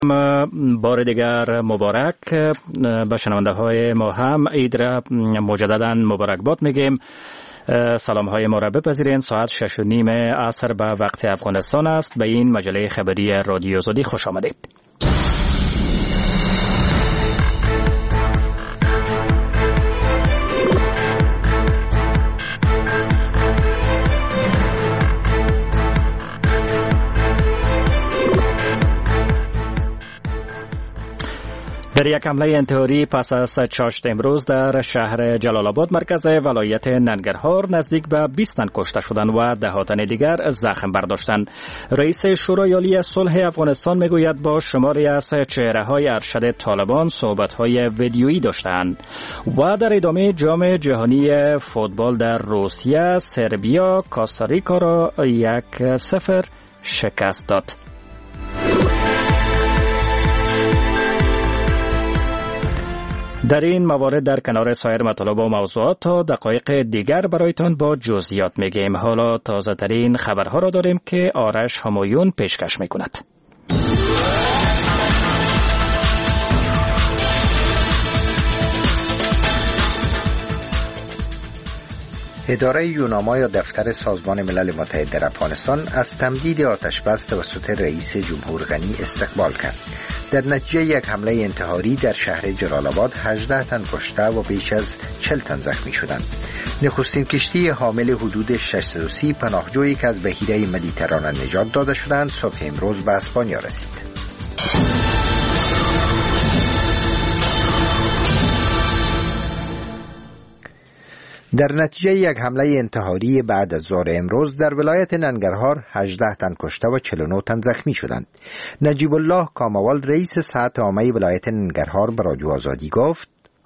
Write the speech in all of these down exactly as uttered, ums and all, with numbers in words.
بار دیگر مبارک به شنونده های ما هم عید را مجددا مبارکباد میگیم. سلام های ما را بپذیرین. ساعت شش و نیم عصر به وقت افغانستان است. به این مجله خبری رادیو آزادی خوش آمدید. در یک حمله انتحاری پس از چاشت امروز در شهر جلال آباد مرکز ولایت ننگرهار نزدیک به بیست تن کشته شدند و ده تن دیگر زخم برداشتند. رئیس شورای عالی صلح افغانستان میگوید با شماری از چهره‌های ارشد طالبان صحبت‌های ویدیویی داشتند. و در ادامه جام جهانی فوتبال در روسیه سربیا کاستاریکا را یک صفر شکست داد. در این موارد در کنار سایر مطالب و موضوعات تا دقایق دیگر برایتان با جزئیات میگیم. حالا تازه ترین خبرها را داریم که آرش همایون پیشکش میکند. اداره یوناما یا دفتر سازمان ملل متحد در افغانستان از تمدید آتش بس توسط رئیس جمهور غنی استقبال کرد. در نتیجه یک حمله انتحاری در شهر جلال آباد هجده تن کشته و بیش از چهل تن زخمی شدند. نخستین کشتی حامل حدود ششصد و سی پناهجویی که از بحیره مدیترانه نجات داده شدند صبح امروز به اسپانیا رسید. در نتیجه یک حمله انتحاری بعد از ظهر امروز در ولایت ننگرهار هجده تن کشته و چهل و نه تن زخمی شدند. نجیب الله کاموال رئیس ساعت عامه ولایت ننگرهار به رادیو آزادی گفت: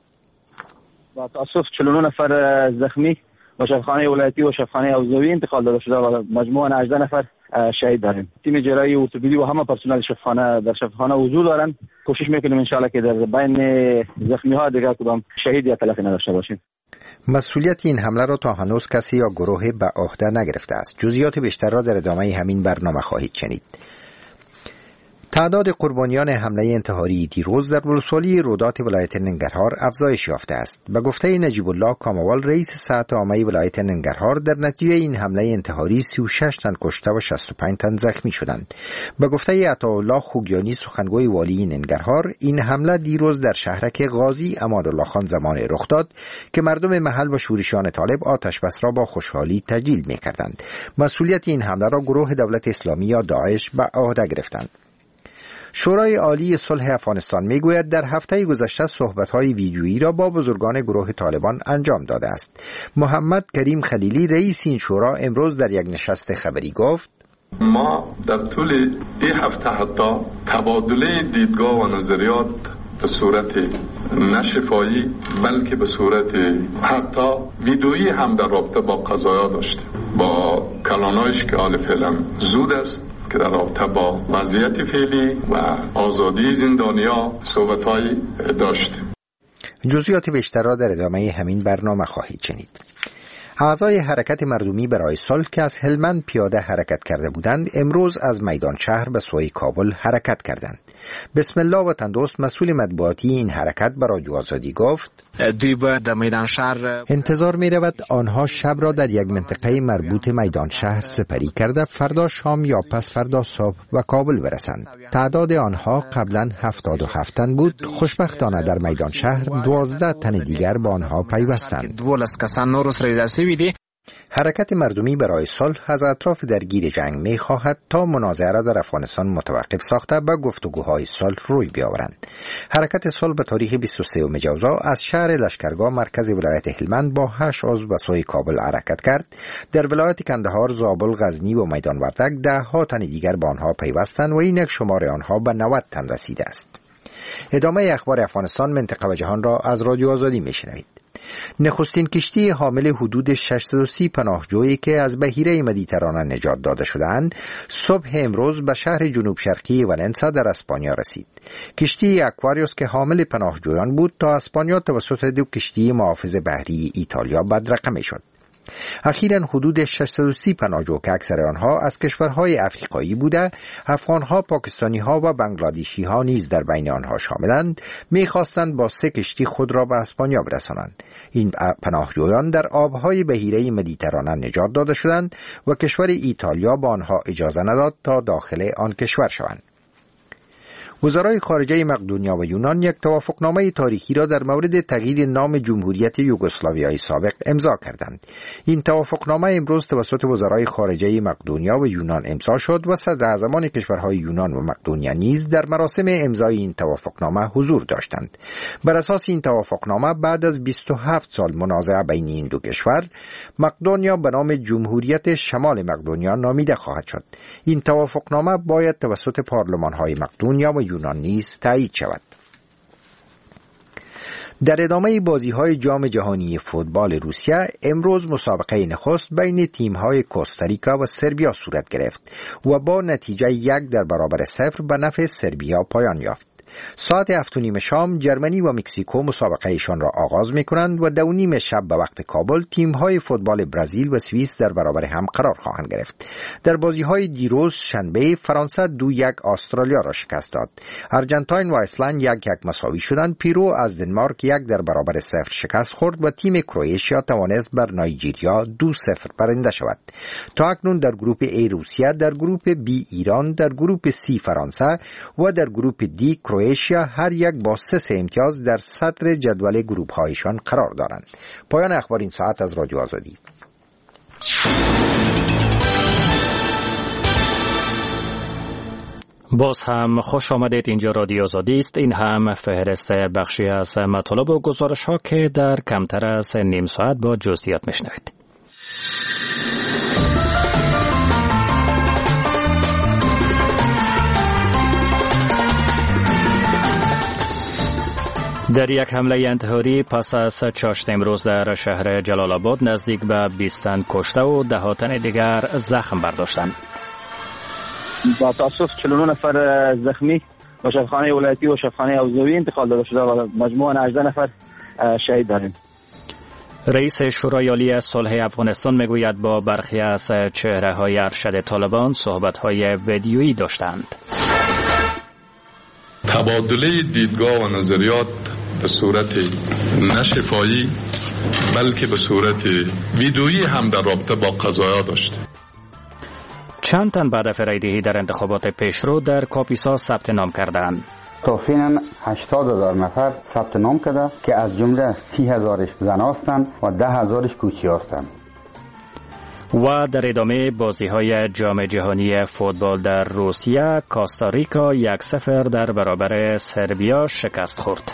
با تاسف چهل و نه نفر زخمی و شفاخانه ولایتی و شفاخانه حوزوی انتقال داده شده و مجموعاً هجده نفر شهید داریم. تیم جراحی ارتوپدی و همه پرسنل شفاخانه در شفاخانه حضور دارن. کوشش میکنیم ان شاء الله که در بین زخمی ها دیگر کدام شهید یا تلفی نداشته باشیم. مسئولیت این حمله را تا هنوز کسی یا گروه به عهده نگرفته است. جزئیات بیشتر را در ادامه همین برنامه خواهید شنید. تعداد قربانیان حمله انتحاری دیروز در ولسوالی رودات ولایت ننگرهار افزایش یافته است. به گفته نجیب الله کاموال رئیس ساعت عامه ولایت ننگرهار در نتیجه این حمله انتحاری سی و شش تن کشته و شصت و پنج تن زخمی شدند. به گفته عطاالله خوگیانی سخنگوی والی ننگرهار این حمله دیروز در شهرک غازی امادالله خان زمان رخ داد که مردم محل و شورشیان طالب آتش بس را با خوشحالی تجلیل می‌کردند. مسئولیت این حمله را گروه دولت اسلامی یا داعش به عهده گرفتند. شورای عالی صلح افغانستان میگوید در هفته گذشته صحبت‌های ویدیویی را با بزرگان گروه طالبان انجام داده است. محمد کریم خلیلی رئیس این شورا امروز در یک نشست خبری گفت: ما در طول این هفته حتی تبادله دیدگاه و نظریات به صورت نه شفاهی بلکه به صورت حتی ویدیویی هم در رابطه با قضایا داشتیم. با کلانایش که حال فعلا زود است که در رابطه با وضعیت فعلی و آزادی زندانیا صحبت‌هایی داشتیم. جزئیات بیشتر را در ادامه همین برنامه خواهید شنید. اعضای حرکت مردمی برای صلح که از هلمند پیاده حرکت کرده بودند امروز از میدان شهر به سوی کابل حرکت کردند. بسم الله وطن دوست مسئول مطبوعاتی این حرکت به رادیو آزادی گفت: دوی به در میدان شهر انتظار می رود آنها شب را در یک منطقه مربوط میدان شهر سپری کرده فردا شام یا پس فردا صبح و کابل برسند. تعداد آنها قبلا هفتاد و هفت تن بود. خوشبختانه در میدان شهر دوازده تن دیگر با آنها پیوستند. حرکت مردمی برای صلح از اطراف درگیر جنگ می خواهد تا منازعه را در افغانستان متوقف ساخته و گفتگوهای صلح روی بیاورند. حرکت صلح به تاریخ بیست و سوم جوزا از شهر لشکرگاه مرکز ولایت هلمند با هشت عضو به سوی کابل حرکت کرد. در ولایت کندهار، زابل، غزنی و میدان وردک ده ها تن دیگر با آنها پیوستند و اینک شمار آنها به نود تن رسیده است. ادامه اخبار افغانستان، منطقه و جهان را از رادیو آزادی میشنوید. نخستین کشتی حامل حدود ششصد و سی پناهجویی که از بحیره مدیترانه نجات داده شدند صبح امروز به شهر جنوب شرقی ولنسا در اسپانیا رسید. کشتی اکواریوس که حامل پناهجویان بود تا اسپانیا توسط دو کشتی محافظ بحری ایتالیا بدرقه شد. اخیراً حدود ششصد و سی پناهجو که اکثر آنها از کشورهای افریقایی بوده، افغانها، پاکستانیها و بنگلادیشیها نیز در بین آنها شاملند، می‌خواستند با سه کشتی خود را به اسپانیا برسانند. این پناهجویان در آبهای بحیره مدیترانه نجات داده شدند و کشور ایتالیا با آنها اجازه نداد تا داخل آن کشور شوند. وزرای خارجه مقدونیا و یونان یک توافقنامه تاریخی را در مورد تغییر نام جمهوریت یوگسلاویای سابق امضا کردند. این توافقنامه امروز توسط وزرای خارجه مقدونیا و یونان امضا شد و صدراعظمان کشورهای یونان و مقدونیا نیز در مراسم امضای این توافقنامه حضور داشتند. بر اساس این توافقنامه بعد از بیست و هفت سال منازعه بین این دو کشور، مقدونیا به نام جمهوریت شمال مقدونیا نامیده خواهد شد. این توافقنامه باید توسط پارلمان‌های مقدونیا و یونان نیز تایید شود. در ادامه بازی‌های جام جهانی فوتبال روسیه، امروز مسابقه نخست بین تیم‌های کوستاریکا و سربیا صورت گرفت و با نتیجه یک در برابر صفر به نفع سربیا پایان یافت. ساعت هفت و نیم شام جرمنی و مکزیکو مسابقه ایشان را آغاز می کنند و دو نیم شب به وقت کابل تیم‌های فوتبال برزیل و سوئیس در برابر هم قرار خواهند گرفت. در بازی‌های دیروز شنبه فرانسه دو یک استرالیا را شکست داد. آرژانتین و ایسلند یک یک مساوی شدند. پیرو از دنمارک یک در برابر صفر شکست خورد و تیم کرواتیا توانست بر نایجریا دو صفر برنده شود. تا اکنون در گروه ای روسیه، در گروه بی ایران، در گروه سی فرانسه و در گروه دی کرواتیا هر یک با سه سه امتیاز در صدر جدول گروه هایشان قرار دارند. پایان اخبار این ساعت از رادیو آزادی. باز هم خوش آمدید. اینجا رادیو آزادی است. این هم فهرست بخشی از مطالب و گزارش ها که در کمتر از نیم ساعت با جزئیات میشنوید. در یک حمله انتحاری پس از چاشت امروز در شهر جلال آباد نزدیک به بیست تن کشته و ده تن دیگر زخم برداشتند. با تاسف چهل و نه نفر زخمی و شفاخانه ولایتی و شفاخانه حوزوی انتقال داده شده و مجموعاً هجده نفر شهید داریم. رئیس شورای عالی صلح افغانستان میگوید با برخی از چهره‌های ارشد طالبان صحبت‌های ویدیویی داشتند. تبادله دیدگاه و نظریات به صورت نه شفاهی بلکه به صورت ویدیویی هم در رابطه با قضایا داشته. چند تن بعد فرایدهی در انتخابات پیشرو در کاپیسا ثبت نام کردند. تا فعلا هشتاد هزار نفر ثبت نام کرده که از جمله سی هزارش زن هستند و ده هزارش کوچی هستند. و در ادامه بازی‌های جام جهانی فوتبال در روسیه، کوستاریکا یک صفر در برابر سربیا شکست خورد.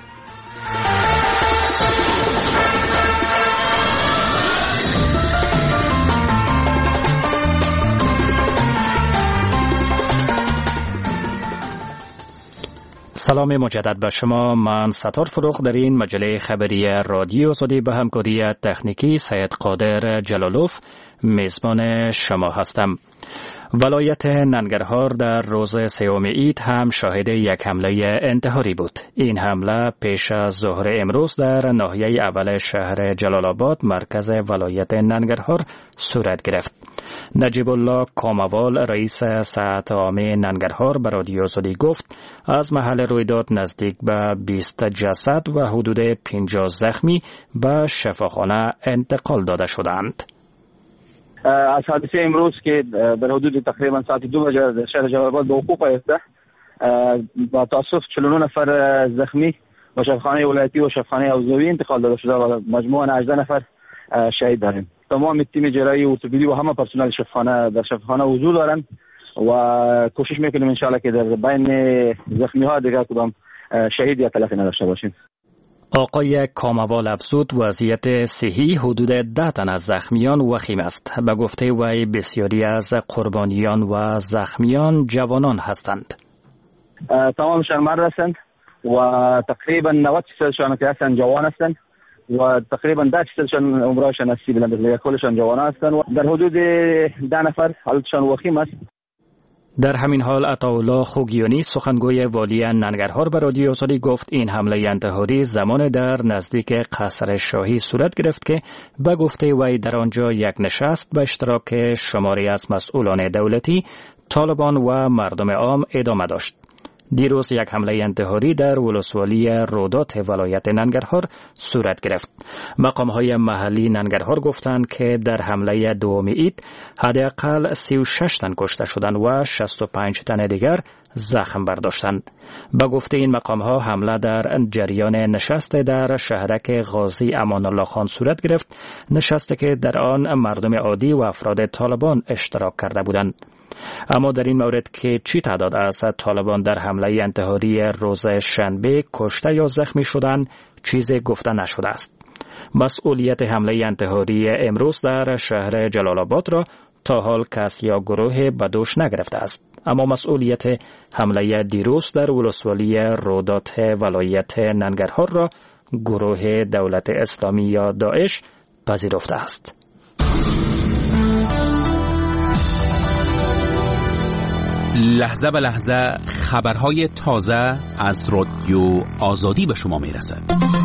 سلام مجدد به شما. من ستار فروغ در این مجله خبری رادیو آزادی به همکاری تکنیکی سید قادر جلالوف میزبان شما هستم. ولایت ننگرهار در روز سوم عید هم شاهد یک حمله انتحاری بود. این حمله پیش از ظهر امروز در ناحیه اول شهر جلال آباد مرکز ولایت ننگرهار صورت گرفت. نجیب الله کاموال رئیس ساعت عامه ننگرهار به رادیو آزادی گفت از محل رویداد نزدیک به بیست جسد و حدود پنجاه زخمی به شفاخانه انتقال داده شدند. از حادثه امروز که در حدود تقریبا ساعت دو بجه در شهر جلال آباد به وقوع پیوسته، با تاسف چهل و نه نفر زخمی و شفاخانه ولایتی و شفاخانه حوزوی انتقال داده شده و مجموعاً هجده نفر شهید داریم. تمام تیم جراحی و ارتوپدی و همه پرسنل شفاخانه در شفاخانه حضور دارند و کوشش میکنیم انشالله که در بین زخمی ها دیگر کدام شهید یا تلفی نداشته باشیم. آقای کاموال افزود وضعیت صحی حدود ده تن از زخمیان وخیم است. به گفته وی بسیاری از قربانیان و زخمیان جوانان هستند. تمامشان مرد هستند و تقریبا نود درصدشان که هستند جوان هستند و تقریبا ده درصدشان عمرشان است بلند است. کلشان جوان هستند و در حدود ده نفر حالتشان وخیم است. در همین حال عطاالله خوگیانی سخنگوی والی ننگرهار به رادیو آزادی گفت این حمله انتحاری زمان در نزدیک قصر شاهی صورت گرفت که به گفته وی در آنجا یک نشست به اشتراک شماری از مسئولان دولتی، طالبان و مردم عام ادامه داشت. دیروز یک حمله انتحاری در ولسوالی رودات ولایت ننگرهار صورت گرفت. مقام‌های محلی ننگرهار گفتند که در حمله دوم عید حداقل سی و شش تن کشته شدند و شصت و پنج تن دیگر زخم برداشتند. به گفته این مقام‌ها حمله در جریان نشست در شهرک غازی امان الله خان صورت گرفت، نشستی که در آن مردم عادی و افراد طالبان اشتراک کرده بودند. اما در این مورد که چی تعداد از طالبان در حمله انتحاری روز شنبه کشته یا زخمی شدند چیزی گفته نشده است. مسئولیت حمله انتحاری امروز در شهر جلال آباد را تا حال کس یا گروه به دوش نگرفته است، اما مسئولیت حمله دیروز در ولسوالی رودات ولایت ننگرهار را گروه دولت اسلامی یا داعش پذیرفته است. لحظه به لحظه خبرهای تازه از رادیو آزادی به شما میرسد.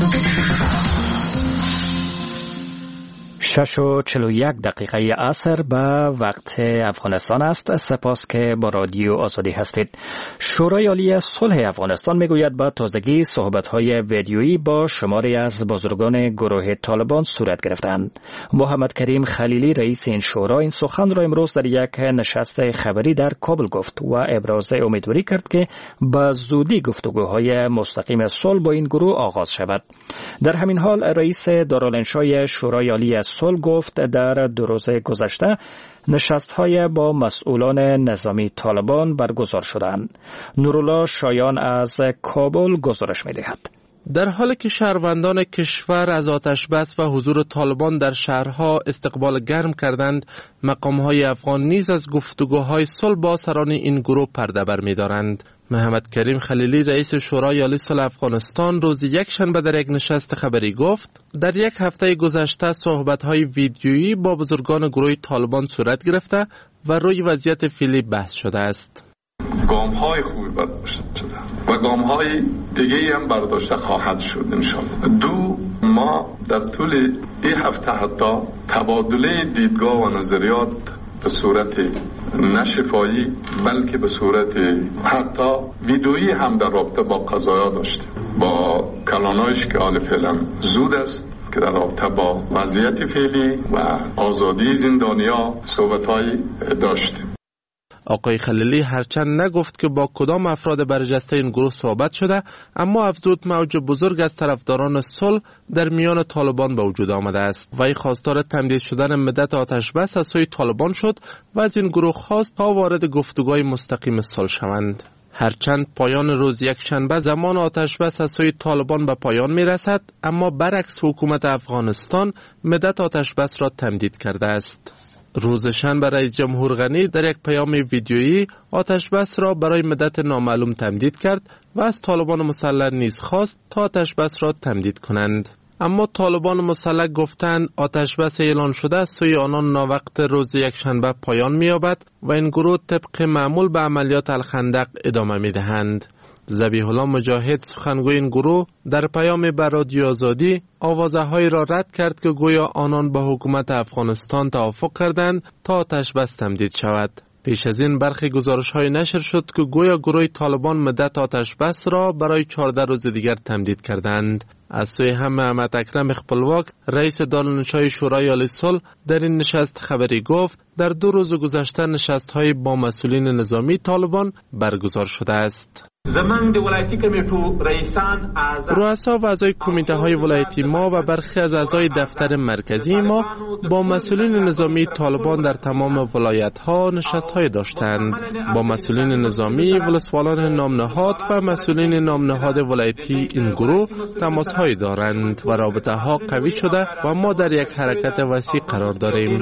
شش و چل و یک دقیقه عصر به وقت افغانستان است. سپاس که با رادیو آزادی هستید. شورای عالی صلح افغانستان میگوید با تازگی صحبت‌های ویدیویی با شماری از بزرگان گروه طالبان صورت گرفتند. محمد کریم خلیلی رئیس این شورا این سخن را امروز در یک نشست خبری در کابل گفت و ابراز امیدواری کرد که با زودی گفتگوهای مستقیم صلح با این گروه آغاز شود. در همین حال رئیس دارالانشای شورای عالی صلح گفت در دو روز گذشته نشست‌های با مسئولان نظامی طالبان برگزار شدند. نورالله شایان از کابل گزارش می‌دهد. در حالی که شهروندان کشور از آتش بس و حضور طالبان در شهرها استقبال گرم کردند، مقام‌های افغان نیز از گفتگوهای صلح با سران این گروه پرده برمی‌دارند. محمد کریم خلیلی رئیس شورای عالی صلح افغانستان روز یک شنبه در یک نشست خبری گفت در یک هفته گذشته صحبت‌های ویدیویی با بزرگان گروه طالبان صورت گرفته و روی وضعیت فعلی بحث شده است. گام‌های خوبی برداشته شده و گام‌های دیگه‌ای هم برداشته خواهد شد انشاءالله. دو، ما در طول این هفته حتی تبادله دیدگاه و نظریات به صورت نه شفاهی بلکه به صورت حتی ویدئویی هم در رابطه با قضایا داشتیم با کلانایش که حال فعلا زود است که در رابطه با وضعیت فعلی و آزادی زندانیا صحبت‌هایی داشتیم. آقای خلیلی هرچند نگفت که با کدام افراد برجسته این گروه صحبت شده، اما افزود موج بزرگ از طرفداران صلح در میان طالبان به وجود آمده است. وی خواستار تمدید شدن مدت آتش بس از سوی طالبان شد و از این گروه خواست تا وارد گفتگوهای مستقیم صلح شوند. هرچند پایان روز یک شنبه زمان آتش بس از سوی طالبان به پایان می رسد، اما برعکس حکومت افغانستان مدت آتش بس را تمدید کرده است. روز شنبه رئیس جمهور غنی در یک پیام ویدیویی آتش بس را برای مدت نامعلوم تمدید کرد و از طالبان مسلح نیز خواست تا آتش بس را تمدید کنند. اما طالبان مسلح گفتند آتش بس اعلان شده از سوی آنان ناوقت روز یک شنبه پایان می‌یابد و این گروه طبق معمول به عملیات الخندق ادامه می‌دهند. ذبیح الله مجاهد سخنگوی این گروه در پیام بر رادیو آزادی آوازه‌هایی را رد کرد که گویا آنان با حکومت افغانستان توافق کردند تا آتش بس تمدید شود. پیش از این برخی گزارش‌های نشر شد که گویا گروه طالبان مدت آتش بس را برای چهارده روز دیگر تمدید کردند. از سوی هم محمد اکرم خپلواک رئیس دارالانشای شورای عالی صلح در این نشست خبری گفت در دو روز گذشته نشست‌های با مسئولین نظامی طالبان برگزار شده است. زمانگ ولایتی کمیټو رئیسان اعضا رؤسا و اعضای کمیته های ولایتی ما و برخی از اعضای دفتر مرکزی ما با مسئولین نظامی طالبان در تمام ولایت ها نشست های داشتند. با مسئولین نظامی، ولسوالان نامنهاد و مسئولین نامنهاد ولایتی این گروه تماس های دارند و رابطه ها قوی شده و ما در یک حرکت وسیع قرار داریم.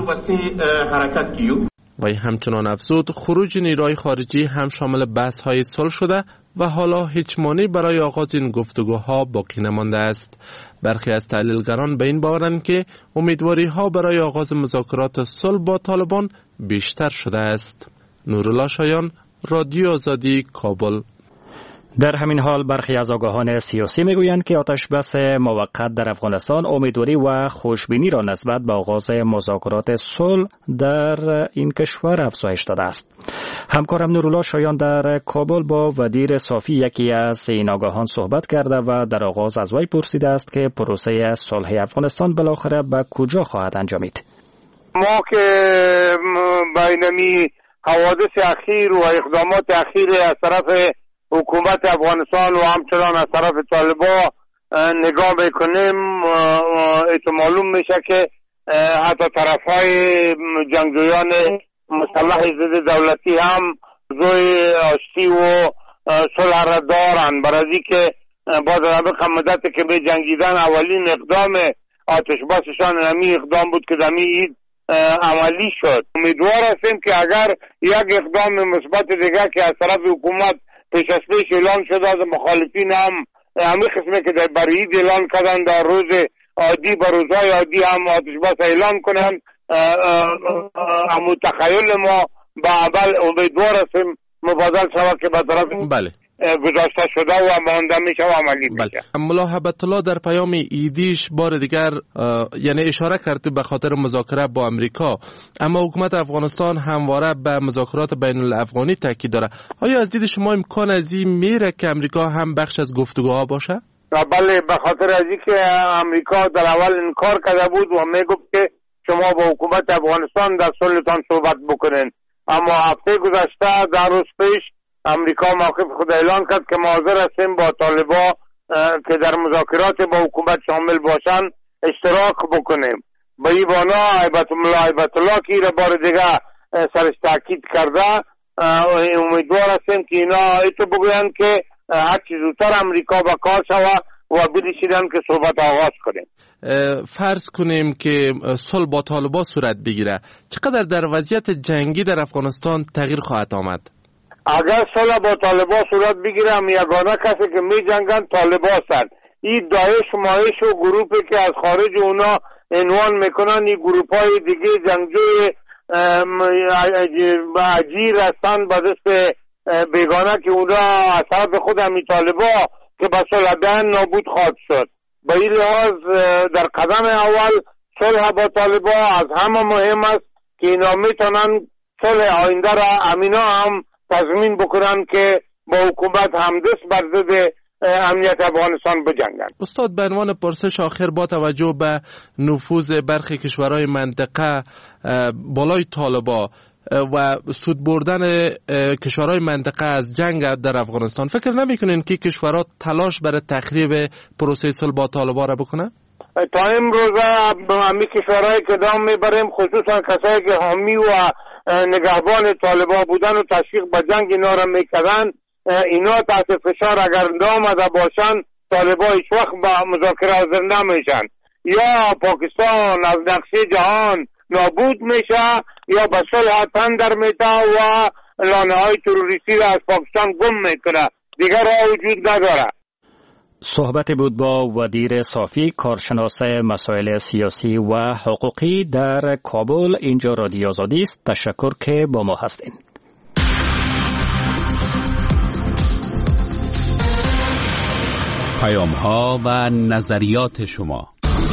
و همچنان افزود خروج نیروهای خارجی هم شامل بحث های صلح شده و حالا هیچ مانعی برای آغاز این گفتگوها باقی نمانده است. برخی از تحلیلگران به این باورند که امیدواری ها برای آغاز مذاکرات صلح با طالبان بیشتر شده است. نورالله شایان، رادیو آزادی، کابل. در همین حال برخی از آگاهان سیاسی میگویند که آتش بس موقت در افغانستان امیدواری و خوشبینی را نسبت به آغاز مذاکرات صلح در این کشور افزایش داده است. همکارم نورالله شایان در کابل با ودیر صافی یکی از این آگاهان صحبت کرده و در آغاز از وی پرسیده است که پروسه صلح افغانستان بالاخره به کجا خواهد انجامید. ما که بینمی حوادث اخیر و اقدامات اخیر از طرف حکومت افغانستان و همچنان از طرف طالبان نگاه میکنیم، ایتو معلوم میشه که حتی طرفهای جنگجویان مسلح ضد دولتی هم روی آشتی و صلح را دارن، برای که با در مدت که به جنگیدن اولین اقدام آتش بسشان همی اقدام بود که دمی اید عملی شد. امیدوار هستیم که اگر یک اقدام مثبت دیگه که از طرف حکومت پیش از پیش اعلان شده از مخالفین هم همین قسمه که در برید اعلان کردن در روز عادی با روزهای عادی هم آتش بس اعلان کنن، همون تخیل ما به عمل امیدوار هستیم مبادل شود که به طرف بله گذاشته شده و مانده میشه و عملی میشه. ملا هبت الله در پیام ایدیش بار دیگر یعنی اشاره کرده به خاطر مذاکره با امریکا، اما حکومت افغانستان همواره به مذاکرات بین الافغانی تاکید داره. آیا از دید شما امکان از این میره که امریکا هم بخش از گفتگوها باشه؟ بله، به خاطر از اینکه امریکا در اول انکار کرده بود و میگفت که شما با حکومت افغانستان در صلحتان صحبت بکنین، اما هفته گذشته در روز پیش امریکا موقف خود اعلان کرد که حاضر هستیم با طالبان که در مذاکرات با حکومت شامل باشن اشتراک بکنیم. به این بانا هیبت الله هیبت الله که را بار دیگه سرش تاکید کرده، امیدوار هستیم که اینا ایتو بگوین که هر چیز زودتر امریکا با کار شوه و بریشیدن که صحبت آغاز کنیم. فرض کنیم که صلح با طالبان صورت بگیره، چقدر در وضعیت جنگی در افغانستان تغییر خواهد آمد؟ اگر صلح با طالبان صورت بگیره، هم یگانه کسی که می جنگن طالبان هستند. این داعش مایش و گروپی که از خارج اونا عنوان میکنن، این گروپ های دیگه جنگجوی اجیر هستند به دست بیگانه که اونا از طرف خود همی طالبان که به صلح بیان نابود خواهد شد. به این لحاظ در قدم اول صلح با طالبان از همه مهم است که اینا میتونن صلح آینده را امینا هم تضمین بکنن که با حکومت همدست بر ضد امنیت افغانستان بجنگن. استاد، به عنوان پرسش آخر با توجه به نفوذ برخی کشورهای منطقه بالای طالبان و سود بردن کشورهای منطقه از جنگ در افغانستان، فکر نمیکنین که کشورها تلاش برای تخریب پروسه صلح با طالبان را بکنن؟ تا امروز همین کشورهایی که دام میبریم، خصوصا کسایی که حامی و نگهبان طالبان بودن و تشویق به جنگ اینا را میکردن، اینا تحت فشار اگر نامده باشن طالبان هیچ وقت با مذاکره حاضر نمیشن. یا پاکستان از نقشه جهان نابود میشه یا به صلح تن در میته و لانه های تروریستی را از پاکستان گم میکنه، دیگر راه وجود نداره. صحبت بود با ودیر صافی، کارشناس مسائل سیاسی و حقوقی در کابل. اینجا رادیو آزادی است. تشکر که با ما هستین. پیام ها و نظریات شما.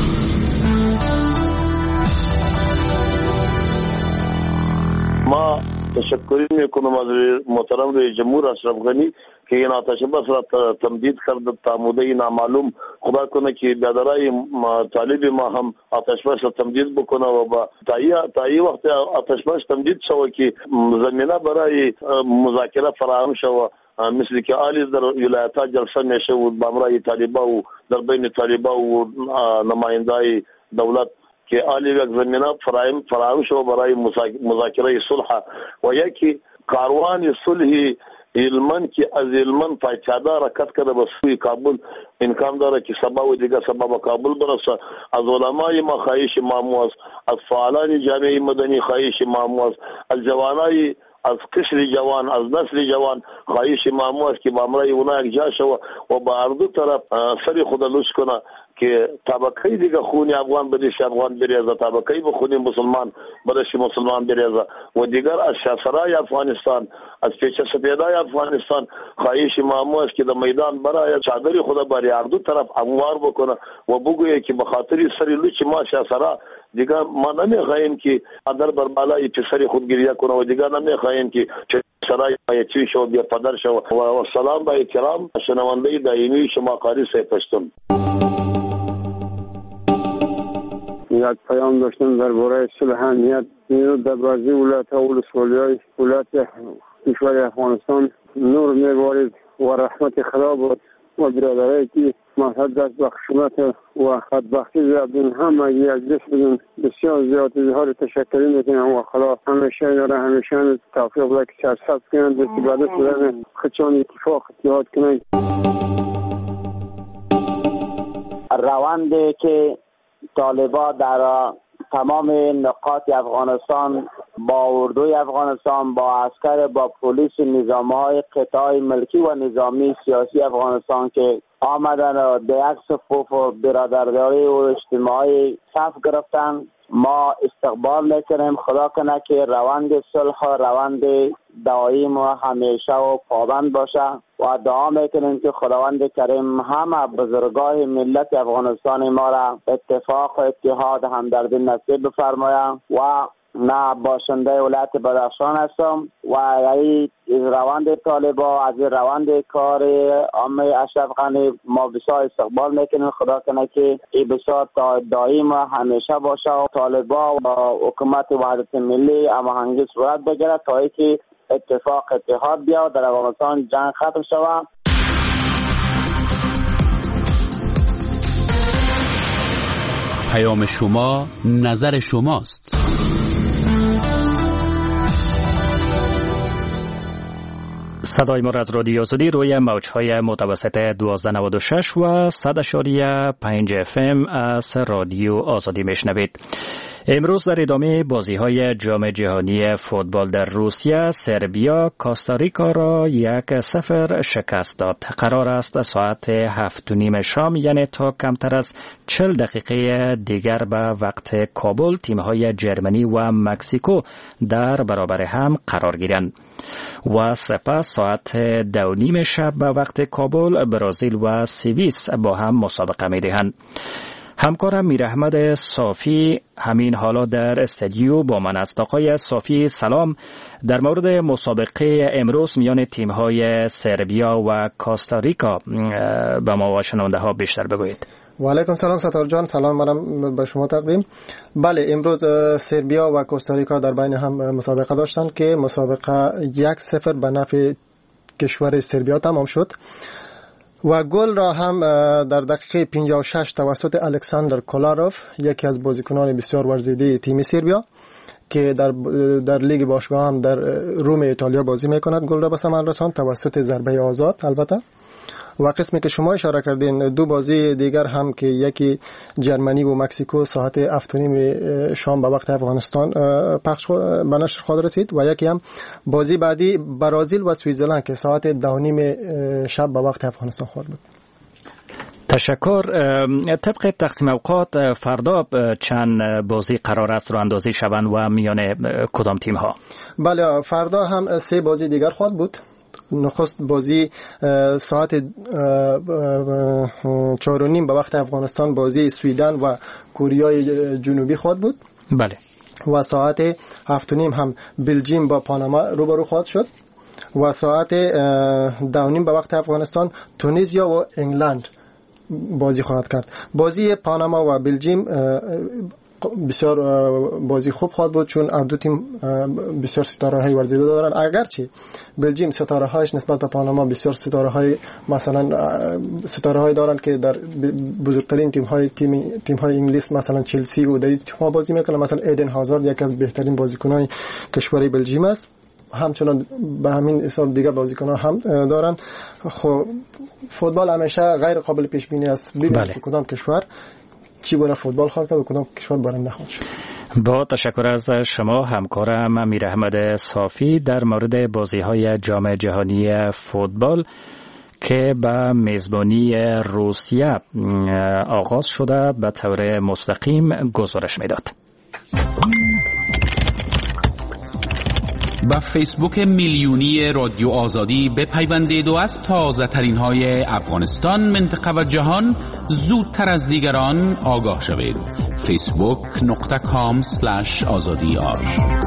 ما تشکری میکنم از محترم رئیس جمهور اشرف غنی که این آتش بس را تمدید کرد تا مدت نامعلوم. خدا کنه که بیادرای طالب ما هم آتش بس را تمدید بکنه و با تا این وقت آتش بس تمدید شود که زمینه برای مذاکره فراهم شود، مثل که آلی در ولایت‌ها جلسه میشه و با امرای طالبان و در بین طالبان و نمایندای دولت که آلی یک زمینه فراهم فراهم شود برای مذاکره صلح و یکی کاروان صلح علمان که از علمان پایتخت حرکت کرده به سوی کابل امکان داره که سبب و دیگه سبب کابل برسه. از علمای ما خواهش مامو است، از فعالان جامعه مدنی خواهش مامو است، از جوانای از قشر جوان از نسل جوان خواهش مامو است که با امرای اونا یک جا شود و با هر دو طرف سر خود لوس کنه که طبقه دیگه خون افغان بدش افغان بریزه، طبقه به خون مسلمان بدش مسلمان بریزه و دیگر از شاسرای افغانستان، از پیچه سپیدای افغانستان خواهش ما است که در میدان برای چادری خدا بر هر دو طرف هموار بکنه و بگویه که به خاطر سری لوچ ما شاسرا دیگر ما نمیخواهیم که در بر بالای پسر خود گریه کنه و دیگر نمیخواهیم که سرای پایچی شو بیا پدر شو و سلام با احترام شنونده دائمی شما قاری صاحب پشتون. یک پیام داشتم درباره صلح امنیت در بعضی ولایت‌ها و ولسوالی‌های ولایت کشور افغانستان نور می‌بارید و رحمت خدا بود و برادرایی که مذهب دست بخشونت و بدبختی زیادین هم اگه یک دست بدون بسیار زیاد اظهار تشکری میکنم و خدا همیشه داره همیشه توفیق بده که سرسبز کنند و استفاده شدن خودشان اتفاق اتحاد کنند. روندی که طالبان در تمام نقاط افغانستان با اردوی افغانستان، با عسکر، با پلیس، نظام‌های قطاع ملکی و نظامی سیاسی افغانستان که آمدن و در یک صفوف و برادرداری و اجتماعی صف گرفتن، ما استقبال میکنیم. خدا کنه که روند صلح و روند دائم و همیشه و پابند باشه و دعا میکنیم که خداوند کریم همه بزرگای ملت افغانستان ما را اتفاق و اتحاد همدردی نصیب بفرماید و نه باشنده ولایت بدخشان هستم و یعنی روند طالبان از روند کار عام اشرف غنی ما بسیار استقبال میکنیم. خدا کنه که این بسیار دائم همیشه باشه و طالبان و حکومت وحدت ملی هماهنگی صورت بگیره تا اینکه اتفاق اتحاد بیا در افغانستان جنگ ختم شود. پیام شما نظر شماست. صدای ما از رادیو آزادی روی موج‌های متوسط دوازده نود و شش و صد اشاریه پنج اف ام از رادیو آزادی میشنوید. امروز در ادامه بازی‌های جام جهانی فوتبال در روسیه، سربیا کاستاریکا را یک صفر شکست داد. قرار است ساعت هفت و نیم شام یعنی تا کمتر از چهل دقیقه دیگر به وقت کابل تیم‌های جرمنی و مکزیکو در برابر هم قرار گیرند و سپس ساعت دو نیم شب به وقت کابل برزیل و سوئیس با هم مسابقه می‌دهند. همکارم میر احمد صافی همین حالا در استودیو با من است. آقای صافی سلام. در مورد مسابقه امروز میان تیم‌های سربیا و کاستاریکا به ما و شنونده ها بیشتر بگویید. و علیکم سلام ستار جان، سلام منم به شما تقدیم. بله، امروز سربیا و کوستاریکا در بین هم مسابقه داشتند که مسابقه یک صفر به نفع کشور سربیا تمام شد و گل را هم در دقیقه پنجاه و شش توسط الکساندر کولاروف، یکی از بازیکنان بسیار ورزیده تیم سربیا که در در لیگ باشگاه هم در روم ایتالیا بازی میکند، گل را به ثمر رساند توسط ضربه آزاد. البته و قسمی که شما اشاره کردین دو بازی دیگر هم که یکی جرمنی و مکزیکو ساعت هفت و نیم شام به وقت افغانستان پخش به نشر خواهد رسید و یکی هم بازی بعدی برزیل و سوئیسرلند که ساعت دو و نیم شب به وقت افغانستان خواهد بود. تشکر. طبق تقسیم اوقات فردا چند بازی قرار است رو اندازی شوند و میان کدام تیم ها؟ بله، فردا هم سه بازی دیگر خواهد بود. نخست بازی ساعت چهار و نیم به وقت افغانستان بازی سویدن و کره جنوبی خواهد بود. بله. و ساعت هفت و نیم هم بلژیم با پاناما روبرو خواهد شد و ساعت دو و نیم به وقت افغانستان تونیزیا و انگلند بازی خواهد کرد. بازی پاناما و بلژیم بسیار بازی خوب خواهد بود چون هر دو تیم بسیار ستاره های ورزیده دارند، اگرچه بلژیم ستاره هایش نسبت به پاناما بسیار ستاره های مثلا ستاره های دارند که در بزرگترین تیم های تیم تیم های انگلیس مثلا چلسی و در تیم ها بازی میکنند. مثلا ایدن هازارد یکی از بهترین بازیکنان کشور بلژیم است، همچنان به همین حساب دیگه بازیکنان هم دارند. خب فوتبال همیشه غیر قابل پیش بینی است، ببینید که کدام کشور چی گونه فوتبال خواهد کرد و کدام کشور برنده خواهد شد. با تشکر از شما همکارم میر احمد صافی در مورد بازی‌های جام جهانی فوتبال که به میزبانی روسیه آغاز شده به طور مستقیم گزارش میداد. با فیسبوک میلیونی رادیو آزادی بپیوندید و از تازه ترین های افغانستان، منطقه و جهان زودتر از دیگران آگاه شوید. فیسبوک نقطه کام سلش آزادی آر.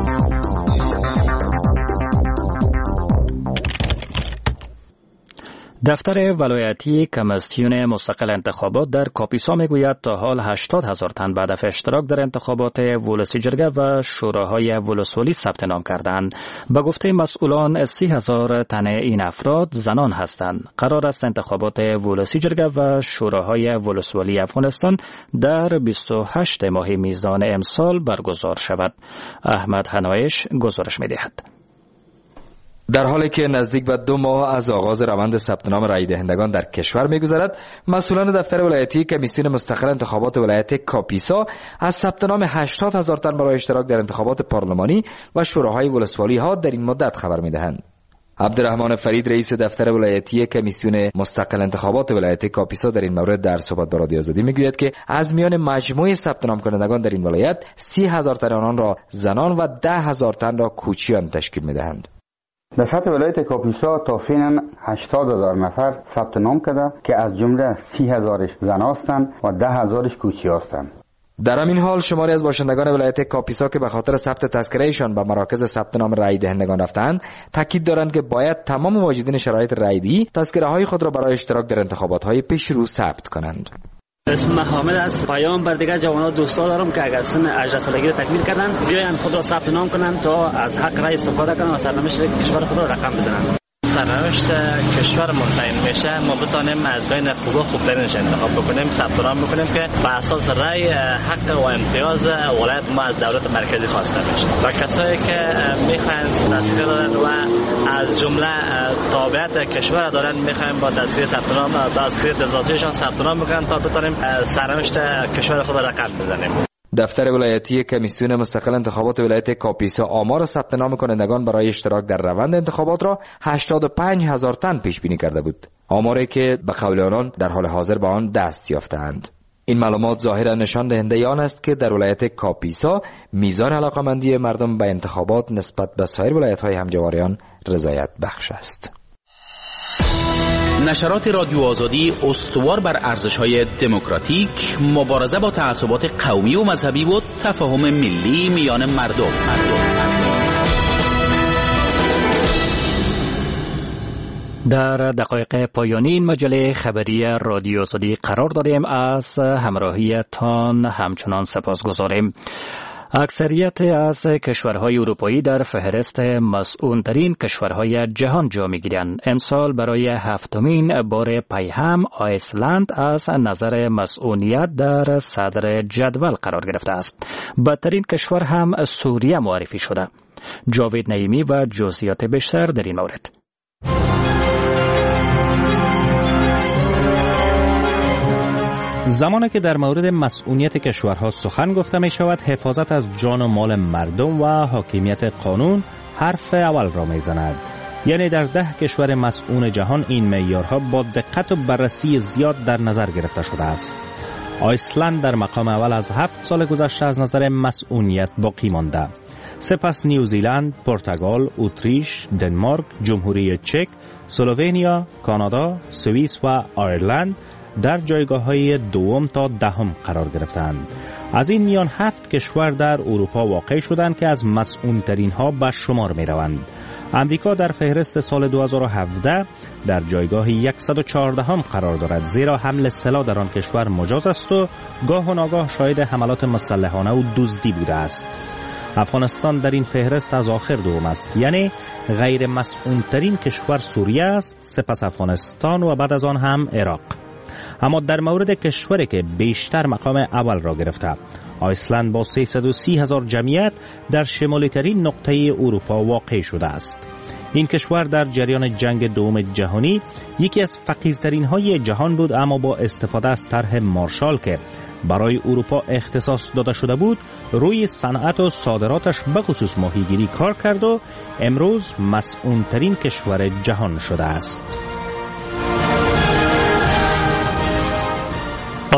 دفتر ولایتی کمیسیون مستقل انتخابات در کاپیسا میگوید تا حال هشتاد هزار تن به هدف اشتراک در انتخابات ولسی جرگه و شوراهای ولسوالی ثبت نام کردند. به گفته مسئولان سی هزار تن این افراد زنان هستند. قرار است انتخابات ولسی جرگه و شوراهای ولسوالی افغانستان در بیست و هشت ماه میزان امسال برگزار شود. احمد حنایش گزارش می‌دهد. در حالی که نزدیک به دو ماه از آغاز روند ثبت نام رای دهندگان در کشور می‌گذرد، مسئولان دفتر ولایتی کمیسیون مستقل انتخابات ولایت کاپیسا از ثبت نام هشتاد هزار تن برای اشتراک در انتخابات پارلمانی و شوراهای ولسوالی ها در این مدت خبر می‌دهند. عبدالرحمن فرید رئیس دفتر ولایتی کمیسیون مستقل انتخابات ولایت کاپیسا در این مورد در صحبت با رادیو آزادی میگوید که از میان مجموع ثبت نام کنندگان در این ولایت سی هزار تن آنان را زنان و ده هزار تن را کوچیان تشکیل می‌دهند. در سطح ولایت کاپیسا تا فعلا هشتاد هزار نفر ثبت نام کرده که از جمله سی هزارش زن هستند و ده هزارش کوچی هستند. در همین حال شماری از باشندگان ولایت کاپیسا که به خاطر ثبت تذکرهشان به مراکز ثبت نام رای دهندگان رفتند، تاکید دارند که باید تمام واجدین شرایط رایدهی تذکره‌های خود را برای اشتراک در انتخابات‌های پیش رو ثبت کنند. اسم حامد است. پیام بر دیگر جوانان دوستا دارم که اگر سن هجده سالگی را تکمیل کردن بیاین خود را ثبت نام کنند تا از حق رای استفاده کنند و سرنوشت کشور خود را رقم بزنند. سرنوشت کشور مطمئن میشه ما بتونیم از بین خوب و خوبترینش انتخاب بکنیم، ثبت نام بکنیم که بر اساس رای حق و امتیاز ولایت ما از دولت مرکزی خواسته میشه و کسایی که میخواین تذکره دارن و از جمله تابعیت کشور دارن میخوایم با تذکره ثبت نام تذکره دزاسیشان ثبت نام بکنن تا بتونیم سرنوشت کشور خود رقم بزنیم. دفتر ولایتی کمیسیون مستقل انتخابات ولایت کاپیسا آمار ثبت نام کنندگان برای اشتراک در روند انتخابات را هشتاد و پنج هزار تن پیش بینی کرده بود، آماری که به قول آنان در حال حاضر به آن دست یافتند. این معلومات ظاهرا نشان دهنده آن است که در ولایت کاپیسا میزان علاقمندی مردم به انتخابات نسبت به سایر ولایت‌های همجوار رضایت بخش است. نشرات رادیو آزادی استوار بر ارزش‌های دموکراتیک، مبارزه با تعصبات قومی و مذهبی و تفاهم ملی میان مردم. در دقایق پایانی این مجله خبری رادیو آزادی قرار دادیم. از همراهیتان همچنان سپاسگزاریم. اکثریت از کشورهای اروپایی در فهرست مسئول‌ترین کشورهای جهان جا می‌گیرند. امسال برای هفتمین بار پی هم آیسلند از نظر مسئولیت در صدر جدول قرار گرفته است. بدترین کشور هم سوریه معرفی شده. جاوید نعیمی و جزئیات بیشتر در این مورد. زمانی که در مورد مسئولیت کشورها سخن گفته می شود، حفاظت از جان و مال مردم و حاکمیت قانون حرف اول را می زند. یعنی در ده کشور مسئول جهان این معیارها با دقت و بررسی زیاد در نظر گرفته شده است. آیسلند در مقام اول از هفت سال گذشته از نظر مسئولیت باقی مانده. سپس نیوزیلند، پرتغال، اتریش، دنمارک، جمهوری چک، اسلوونیا، کانادا، سوئیس و آیرلند در جایگاه‌های دوم تا دهم قرار گرفتند. از این میان هفت کشور در اروپا واقع شدند که از مسئول‌ترین ها به شمار می روند. امریکا در فهرست سال دو هزار و هفده در جایگاه صد و چهارده هم قرار دارد، زیرا حمل سلاح در آن کشور مجاز است و گاه و ناگاه شاهد حملات مسلحانه و دزدی بوده است. افغانستان در این فهرست از آخر دوم است، یعنی غیر مسئول‌ترین کشور سوریه است، سپس افغانستان و بعد از آن هم عراق. اما در مورد کشوری که بیشتر مقام اول را گرفته، آیسلند با سیصد و سی هزار جمعیت در شمالی ترین نقطه اروپا واقع شده است. این کشور در جریان جنگ دوم جهانی یکی از فقیرترین های جهان بود، اما با استفاده از طرح مارشال که برای اروپا اختصاص داده شده بود، روی صنعت و صادراتش به خصوص ماهیگیری کار کرد و امروز مسئول ترین کشور جهان شده است.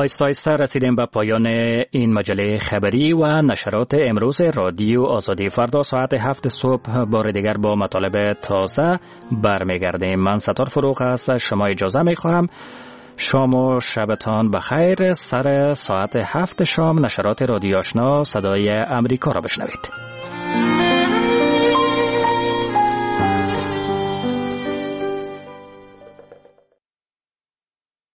آیسته آیسته رسیدیم به پایان این مجله خبری و نشرات امروز رادیو آزادی. فردا ساعت هفت صبح بار دیگر با مطالب تازه برمیگردیم. من ستار فروغ است، شما اجازه میخواهم شام و شبتان بخیر. سر ساعت هفت شام نشرات رادیو آشنا صدای امریکا را بشنوید.